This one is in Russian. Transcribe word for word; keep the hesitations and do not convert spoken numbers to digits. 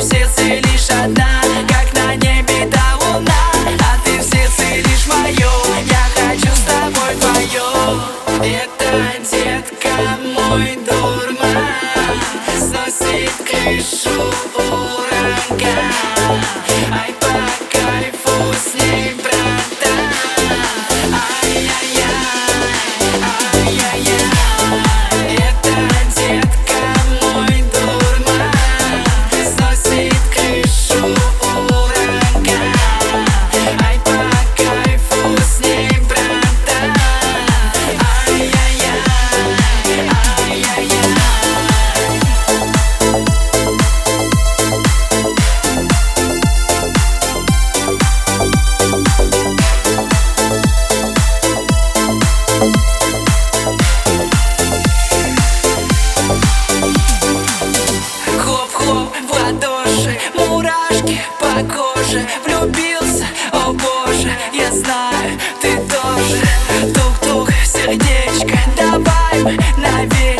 в сердце лишь одна, как на небе та луна. А ты в сердце лишь моё, я хочу с тобой вдвоем. Это, детка, мой дурман сносит крышу ураган. Ай, по кайфу с ней, братан. Ай-яй-яй, ай-яй-яй. Это, детка, мой дурман сносит крышу ураган. Ай, по кайфу с ней, братан. Ай-яй-яй, ай-яй-яй. Хлоп-хлоп в ладоши, мурашки по коже. Влюбился, о боже, я знаю, ты тоже. Тук-тук, сердечко, давай мы навек.